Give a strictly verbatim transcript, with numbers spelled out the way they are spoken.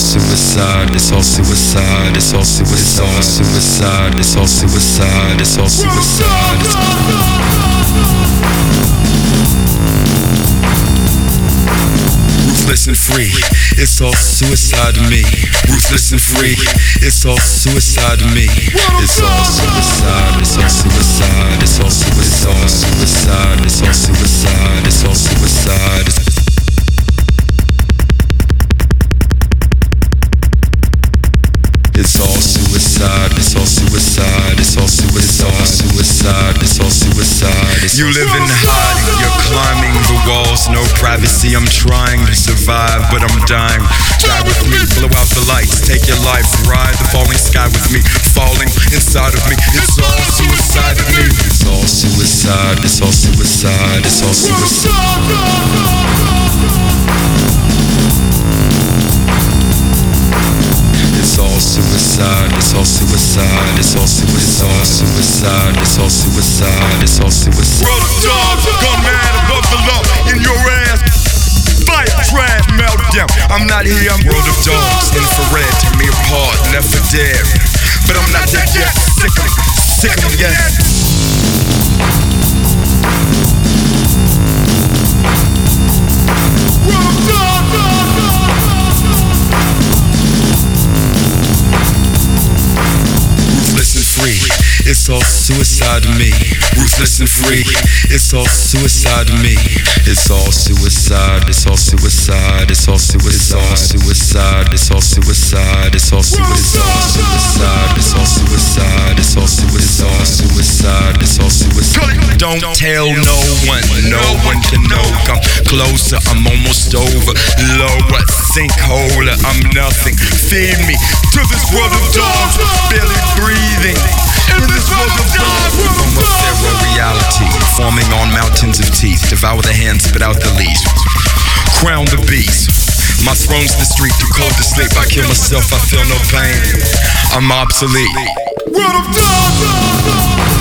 suicide, it's all suicide, it's all suicide, it's all suicide, it's all suicide, it's all ruthless and free, it's all suicide to me. Ruthless and free, it's all suicide to me. It's all suicide, it's all suicide, it's all suicide, suicide, it's all suicide, it's all suicide. It's It's all suicide, it's all suicide, it's all suicide, suicide, it's all suicide. You live in hiding, you're climbing the walls, no privacy. I'm trying to survive, but I'm dying. Die with me, blow out the lights, take your life, ride the falling sky with me, falling inside of me. It's all suicide to me. It's all suicide, it's all suicide, it's all suicide. It's all suicide, it's all suicide, it's all suicide, suicide, it's all suicide, it's all suicide. World of dogs, gone mad above the law in your ass. Fight, trash, meltdown. I'm not here, I'm world of dogs, infrared, tear me apart, left for dead. But I'm not dead yet, sick of it, sick of it, yes. World of dogs. Ruthless and free, it's all suicide to me. Ruthless and free, it's all suicide to me. It's all suicide, it's all suicide, it's all suicide, suicide, it's all suicide, it's all suicide, it's all suicide, it's all suicide, suicide, it's all suicide. Don't tell no one, no one to know. Come closer, I'm almost over. Lower, sinkhole, I'm nothing. Feed me to this world of dogs, barely breathing. In this world of dogs, from a feral reality, forming on mountains of teeth. Devour the hand, spit out the leaves. Crown the beast. My throne's the street, too cold to sleep. I kill myself, I feel no pain. I'm obsolete. World of dogs.